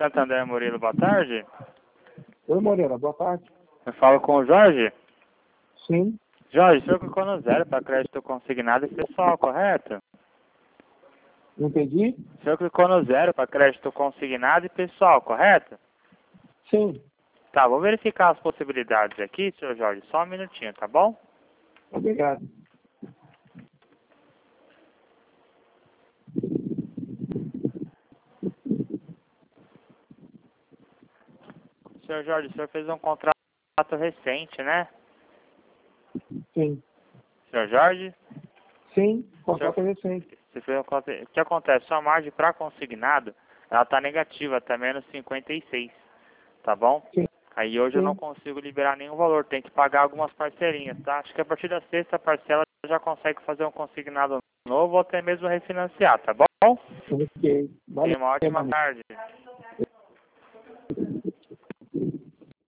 Santander Murilo, boa tarde. Oi, Moreira, boa tarde. Eu falo com o Jorge. Sim, Jorge, o senhor clicou no 0 para crédito consignado e pessoal, correto? não entendi? O senhor clicou no 0 para crédito consignado e pessoal, correto? Sim, Tá, vou verificar as possibilidades aqui, senhor Jorge, só um minutinho, tá bom? obrigado. Senhor Jorge, o senhor fez um contrato recente, né? Sim, Senhor Jorge? sim, contrato recente. Você fez um contrato... O que acontece? Sua margem para consignado, ela tá negativa, tá menos 56, tá bom? Sim, Aí hoje eu não sim, consigo liberar nenhum valor, tem que pagar algumas parcelinhas, tá? Acho que a partir da sexta parcela já consegue fazer um consignado novo ou até mesmo refinanciar, tá bom? ok. Valeu, Tenha uma ótima meu amigo. tarde.